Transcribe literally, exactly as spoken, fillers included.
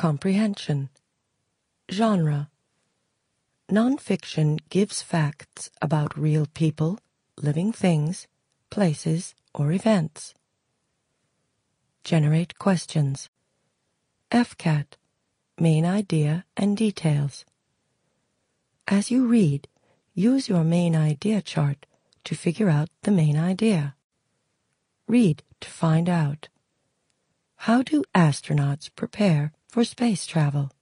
Comprehension. Genre. Nonfiction gives facts about real people, living things, places, or events. Generate questions. F C A T. Main idea and details. As you read, use your main idea chart to figure out the main idea. Read to find out. How do astronauts prepare for space travel?